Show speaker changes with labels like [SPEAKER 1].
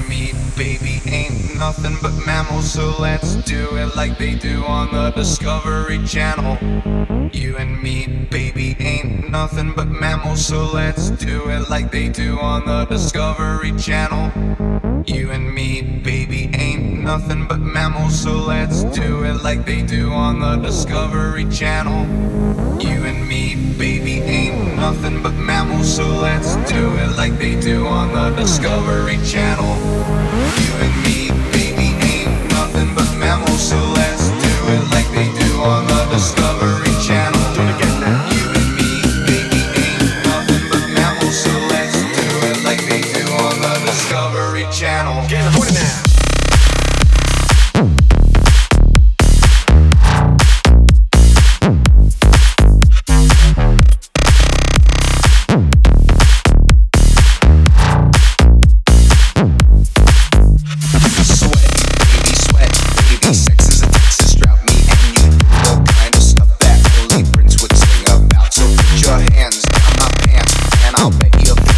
[SPEAKER 1] and me, baby, ain't nothing but mammals, so let's do it like they do on the Discovery Channel. You and me, baby, ain't nothing but mammals, so let's do it like they do on the Discovery Channel. You and me, baby, ain't nothing but mammals, so let's do it like they do on the Discovery Channel. You and me, baby, ain't nothing but mammals, so let's do it like they do on the Discovery Channel. You and me, baby, ain't nothing but mammals, so let's do it like they do on the Discovery Channel. Do it again now. You and me, baby, ain't nothing but mammals, so let's do it like they do on the Discovery Channel. Get it now.
[SPEAKER 2] I'll bet you